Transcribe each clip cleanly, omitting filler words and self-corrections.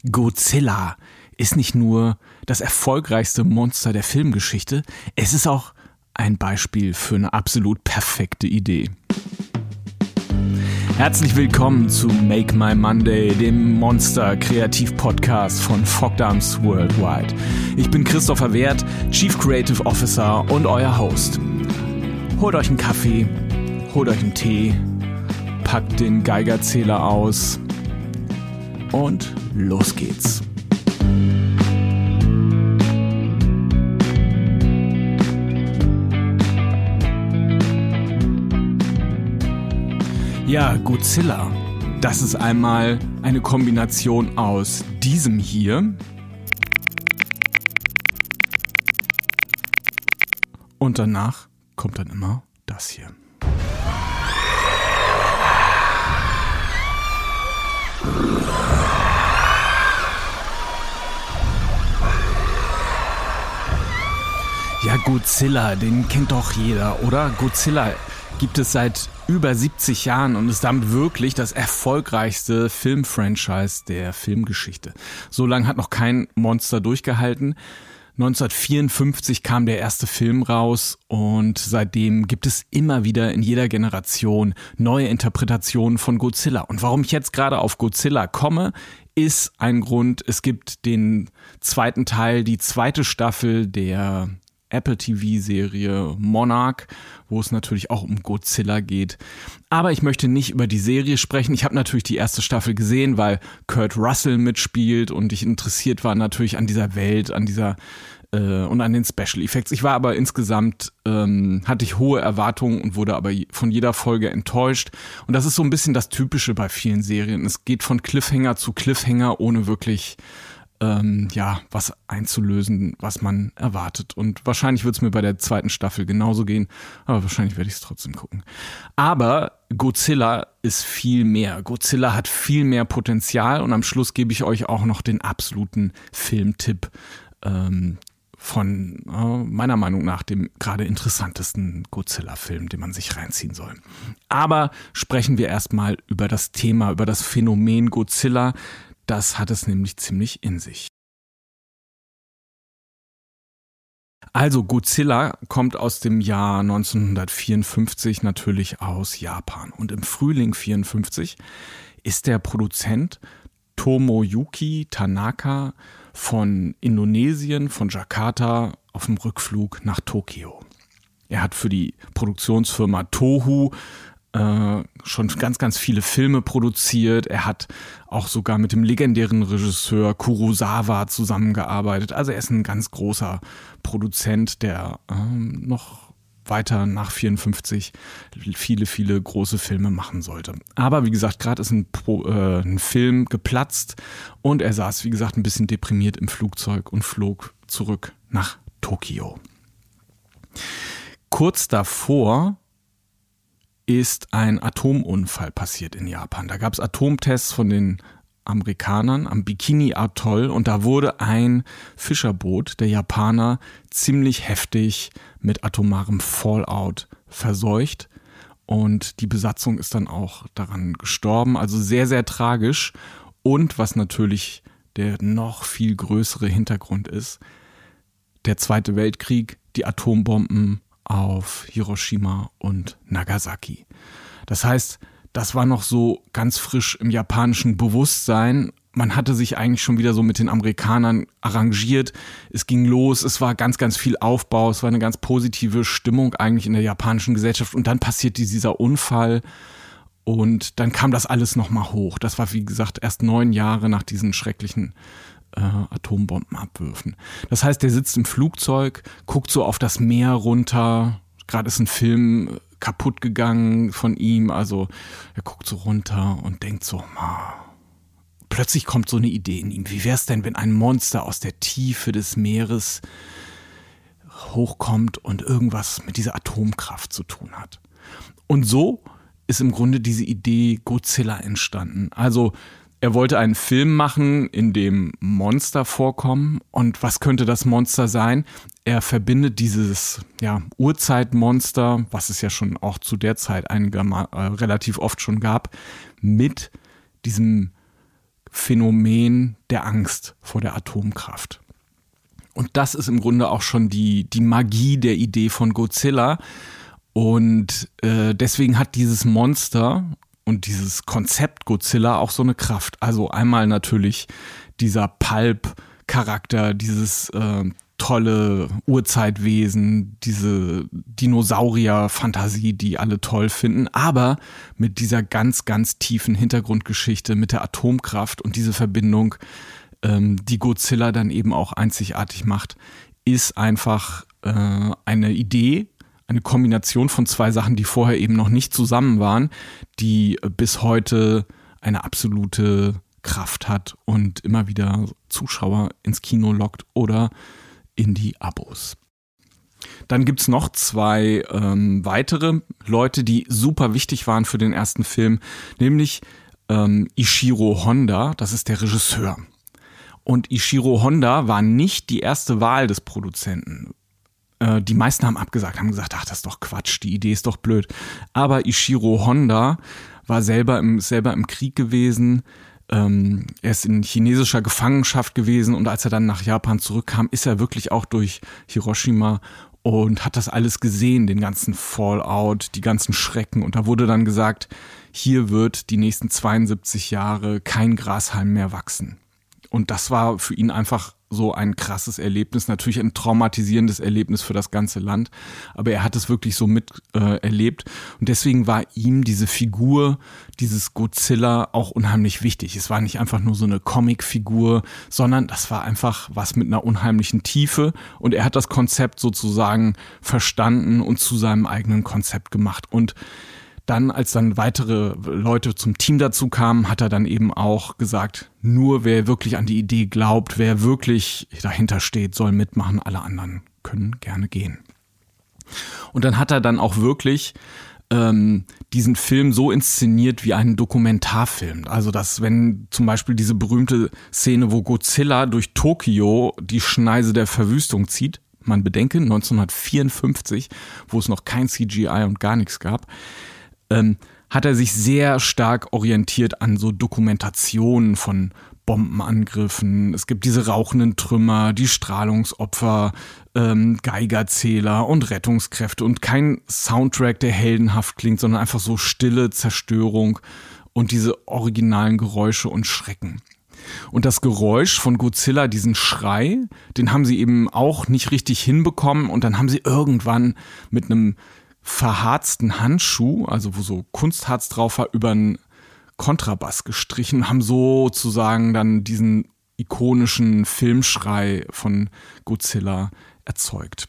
Godzilla ist nicht nur das erfolgreichste Monster der Filmgeschichte, es ist auch ein Beispiel für eine absolut perfekte Idee. Herzlich willkommen zu Make My Monday, dem Monster-Kreativ-Podcast von Fogdarms Worldwide. Ich bin Christopher Wert, Chief Creative Officer und euer Host. Holt euch einen Kaffee, holt euch einen Tee, packt den Geigerzähler aus und los geht's. Ja, Godzilla, das ist einmal eine Kombination aus diesem hier und danach kommt dann immer das hier. Ja, Godzilla, den kennt doch jeder, oder? Godzilla gibt es seit über 70 Jahren und ist damit wirklich das erfolgreichste Filmfranchise der Filmgeschichte. So lange hat noch kein Monster durchgehalten. 1954 kam der erste Film raus und seitdem gibt es immer wieder in jeder Generation neue Interpretationen von Godzilla. Und warum ich jetzt gerade auf Godzilla komme, ist ein Grund: Es gibt den zweiten Teil, die zweite Staffel der Apple TV-Serie Monarch, wo es natürlich auch um Godzilla geht. Aber ich möchte nicht über die Serie sprechen. Ich habe natürlich die erste Staffel gesehen, weil Kurt Russell mitspielt und ich interessiert war natürlich an dieser Welt, an dieser und an den Special Effects. Ich war aber insgesamt, hatte ich hohe Erwartungen und wurde aber von jeder Folge enttäuscht. Und das ist so ein bisschen das Typische bei vielen Serien. Es geht von Cliffhanger zu Cliffhanger, ohne wirklich was einzulösen, was man erwartet. Und wahrscheinlich wird es mir bei der zweiten Staffel genauso gehen, aber wahrscheinlich werde ich es trotzdem gucken. Aber Godzilla ist viel mehr. Godzilla hat viel mehr Potenzial und am Schluss gebe ich euch auch noch den absoluten Filmtipp von meiner Meinung nach dem gerade interessantesten Godzilla-Film, den man sich reinziehen soll. Aber sprechen wir erstmal über das Thema, über das Phänomen Godzilla. Das hat es nämlich ziemlich in sich. Also Godzilla kommt aus dem Jahr 1954, natürlich aus Japan. Und im Frühling 1954 ist der Produzent Tomoyuki Tanaka von Indonesien, von Jakarta, auf dem Rückflug nach Tokio. Er hat für die Produktionsfirma Toho schon ganz, ganz viele Filme produziert. Er hat auch sogar mit dem legendären Regisseur Kurosawa zusammengearbeitet. Also er ist ein ganz großer Produzent, der noch weiter nach 54 viele, viele große Filme machen sollte. Aber wie gesagt, gerade ist ein Film geplatzt und er saß, wie gesagt, ein bisschen deprimiert im Flugzeug und flog zurück nach Tokio. Kurz davor ist ein Atomunfall passiert in Japan. Da gab es Atomtests von den Amerikanern am Bikini-Atoll und da wurde ein Fischerboot der Japaner ziemlich heftig mit atomarem Fallout verseucht und die Besatzung ist dann auch daran gestorben. Also sehr, sehr tragisch. Und was natürlich der noch viel größere Hintergrund ist, der Zweite Weltkrieg, die Atombomben auf Hiroshima und Nagasaki. Das heißt, das war noch so ganz frisch im japanischen Bewusstsein. Man hatte sich eigentlich schon wieder so mit den Amerikanern arrangiert. Es ging los, es war ganz, ganz viel Aufbau, es war eine ganz positive Stimmung eigentlich in der japanischen Gesellschaft. Und dann passierte dieser Unfall und dann kam das alles nochmal hoch. Das war, wie gesagt, erst 9 Jahre nach diesen schrecklichen Atombombenabwürfen. Das heißt, der sitzt im Flugzeug, guckt so auf das Meer runter. Gerade ist ein Film kaputt gegangen von ihm. Also er guckt so runter und denkt so, plötzlich kommt so eine Idee in ihm. Wie wäre es denn, wenn ein Monster aus der Tiefe des Meeres hochkommt und irgendwas mit dieser Atomkraft zu tun hat? Und so ist im Grunde diese Idee Godzilla entstanden. Also er wollte einen Film machen, in dem Monster vorkommen. Und was könnte das Monster sein? Er verbindet dieses Urzeitmonster, was es ja schon auch zu der Zeit relativ oft schon gab, mit diesem Phänomen der Angst vor der Atomkraft. Und das ist im Grunde auch schon die Magie der Idee von Godzilla. Und deswegen hat dieses Monster und dieses Konzept Godzilla auch so eine Kraft. Also einmal natürlich dieser Pulp-Charakter, dieses tolle Urzeitwesen, diese Dinosaurier-Fantasie, die alle toll finden, aber mit dieser ganz, ganz tiefen Hintergrundgeschichte mit der Atomkraft und diese Verbindung, die Godzilla dann eben auch einzigartig macht, ist einfach eine Idee, eine Kombination von zwei Sachen, die vorher eben noch nicht zusammen waren, die bis heute eine absolute Kraft hat und immer wieder Zuschauer ins Kino lockt oder in die Abos. Dann gibt's noch zwei weitere Leute, die super wichtig waren für den ersten Film, nämlich Ishiro Honda, das ist der Regisseur. Und Ishiro Honda war nicht die erste Wahl des Produzenten. Die meisten haben abgesagt, haben gesagt, ach, das ist doch Quatsch, die Idee ist doch blöd. Aber Ishiro Honda war selber im Krieg gewesen. Er ist in chinesischer Gefangenschaft gewesen und als er dann nach Japan zurückkam, ist er wirklich auch durch Hiroshima und hat das alles gesehen, den ganzen Fallout, die ganzen Schrecken. Und da wurde dann gesagt, hier wird die nächsten 72 Jahre kein Grashalm mehr wachsen. Und das war für ihn einfach so ein krasses Erlebnis, natürlich ein traumatisierendes Erlebnis für das ganze Land, aber er hat es wirklich so erlebt und deswegen war ihm diese Figur, dieses Godzilla auch unheimlich wichtig. Es war nicht einfach nur so eine Comicfigur, sondern das war einfach was mit einer unheimlichen Tiefe und er hat das Konzept sozusagen verstanden und zu seinem eigenen Konzept gemacht und dann, als dann weitere Leute zum Team dazu kamen, hat er dann eben auch gesagt, nur wer wirklich an die Idee glaubt, wer wirklich dahinter steht, soll mitmachen, alle anderen können gerne gehen. Und dann hat er dann auch wirklich diesen Film so inszeniert wie einen Dokumentarfilm. Also dass, wenn zum Beispiel diese berühmte Szene, wo Godzilla durch Tokio die Schneise der Verwüstung zieht, man bedenke 1954, wo es noch kein CGI und gar nichts gab, hat er sich sehr stark orientiert an so Dokumentationen von Bombenangriffen. Es gibt diese rauchenden Trümmer, die Strahlungsopfer, Geigerzähler und Rettungskräfte und kein Soundtrack, der heldenhaft klingt, sondern einfach so stille Zerstörung und diese originalen Geräusche und Schrecken. Und das Geräusch von Godzilla, diesen Schrei, den haben sie eben auch nicht richtig hinbekommen und dann haben sie irgendwann mit einem verharzten Handschuh, also wo so Kunstharz drauf war, über einen Kontrabass gestrichen, haben sozusagen dann diesen ikonischen Filmschrei von Godzilla erzeugt.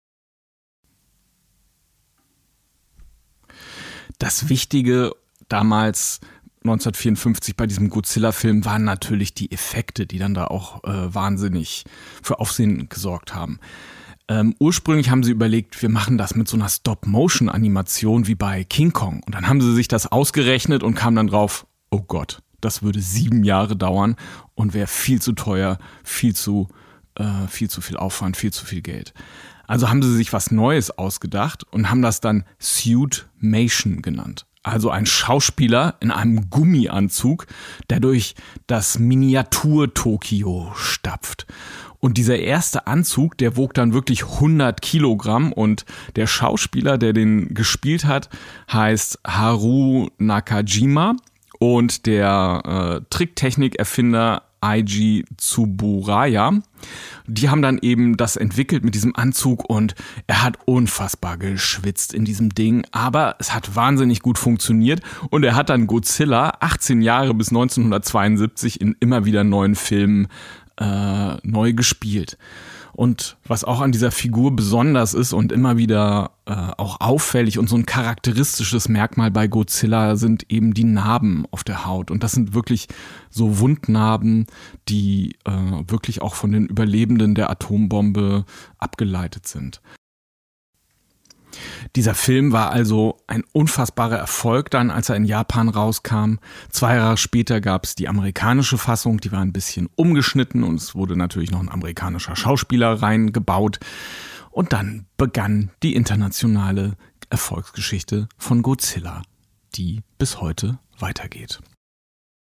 Das Wichtige damals 1954 bei diesem Godzilla-Film waren natürlich die Effekte, die dann da auch wahnsinnig für Aufsehen gesorgt haben. Ursprünglich haben sie überlegt, wir machen das mit so einer Stop-Motion-Animation wie bei King Kong. Und dann haben sie sich das ausgerechnet und kamen dann drauf, oh Gott, das würde 7 Jahre dauern und wäre viel zu teuer, viel zu viel Aufwand, viel zu viel Geld. Also haben sie sich was Neues ausgedacht und haben das dann Suitmation genannt. Also ein Schauspieler in einem Gummianzug, der durch das Miniatur-Tokio stapft. Und dieser erste Anzug, der wog dann wirklich 100 Kilogramm und der Schauspieler, der den gespielt hat, heißt Haru Nakajima und der Tricktechnik-Erfinder Eiji Tsuburaya. Die haben dann eben das entwickelt mit diesem Anzug und er hat unfassbar geschwitzt in diesem Ding, aber es hat wahnsinnig gut funktioniert und er hat dann Godzilla 18 Jahre bis 1972 in immer wieder neuen Filmen neu gespielt. Und was auch an dieser Figur besonders ist und immer wieder auch auffällig und so ein charakteristisches Merkmal bei Godzilla sind eben die Narben auf der Haut. Und das sind wirklich so Wundnarben, die wirklich auch von den Überlebenden der Atombombe abgeleitet sind. Dieser Film war also ein unfassbarer Erfolg dann, als er in Japan rauskam. 2 Jahre später gab es die amerikanische Fassung, die war ein bisschen umgeschnitten und es wurde natürlich noch ein amerikanischer Schauspieler reingebaut. Und dann begann die internationale Erfolgsgeschichte von Godzilla, die bis heute weitergeht.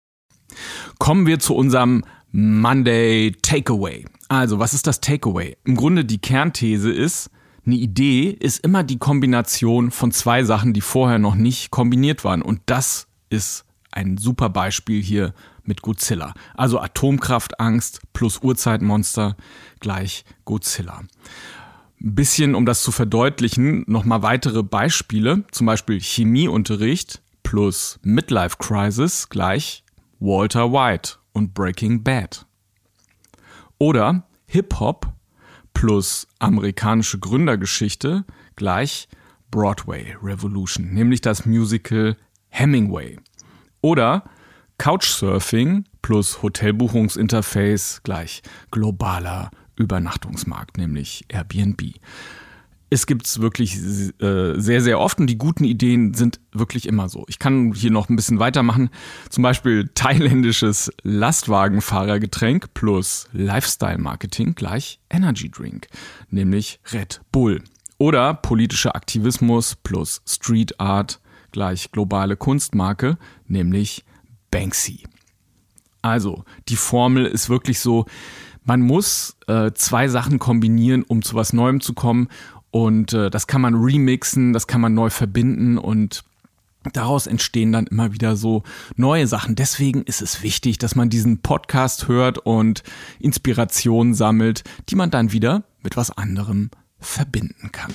Kommen wir zu unserem Monday Takeaway. Also, was ist das Takeaway? Im Grunde die Kernthese ist, eine Idee ist immer die Kombination von zwei Sachen, die vorher noch nicht kombiniert waren. Und das ist ein super Beispiel hier mit Godzilla. Also Atomkraftangst plus Urzeitmonster gleich Godzilla. Ein bisschen, um das zu verdeutlichen, nochmal weitere Beispiele. Zum Beispiel Chemieunterricht plus Midlife Crisis gleich Walter White und Breaking Bad. Oder Hip-Hop plus amerikanische Gründergeschichte gleich Broadway Revolution, nämlich das Musical Hemingway. Oder Couchsurfing plus Hotelbuchungsinterface gleich globaler Übernachtungsmarkt, nämlich Airbnb. Es gibt's wirklich sehr, sehr oft und die guten Ideen sind wirklich immer so. Ich kann hier noch ein bisschen weitermachen. Zum Beispiel thailändisches Lastwagenfahrergetränk plus Lifestyle-Marketing gleich Energy Drink, nämlich Red Bull. Oder politischer Aktivismus plus Street Art gleich globale Kunstmarke, nämlich Banksy. Also, die Formel ist wirklich so, man muss zwei Sachen kombinieren, um zu was Neuem zu kommen. Und das kann man remixen, das kann man neu verbinden und daraus entstehen dann immer wieder so neue Sachen. Deswegen ist es wichtig, dass man diesen Podcast hört und Inspiration sammelt, die man dann wieder mit was anderem verbinden kann.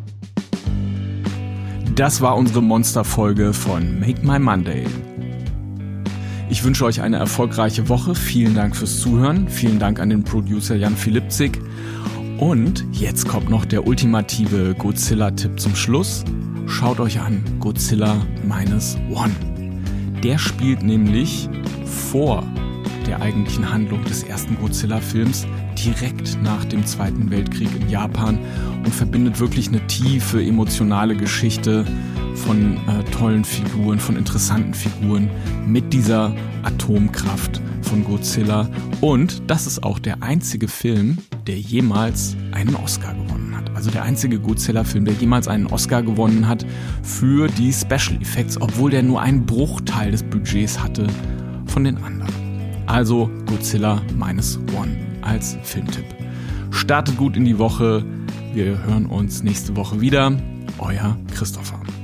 Das war unsere Monsterfolge von Make My Monday. Ich wünsche euch eine erfolgreiche Woche. Vielen Dank fürs Zuhören. Vielen Dank an den Producer Jan Philippzig. Und jetzt kommt noch der ultimative Godzilla-Tipp zum Schluss. Schaut euch an Godzilla -1. Der spielt nämlich vor der eigentlichen Handlung des ersten Godzilla-Films direkt nach dem Zweiten Weltkrieg in Japan und verbindet wirklich eine tiefe emotionale Geschichte von tollen Figuren, von interessanten Figuren mit dieser Atomkraft von Godzilla. Und das ist auch der einzige Film, der jemals einen Oscar gewonnen hat. Also der einzige Godzilla-Film, der jemals einen Oscar gewonnen hat für die Special Effects, obwohl der nur einen Bruchteil des Budgets hatte von den anderen. Also Godzilla -1 als Filmtipp. Startet gut in die Woche. Wir hören uns nächste Woche wieder. Euer Christopher.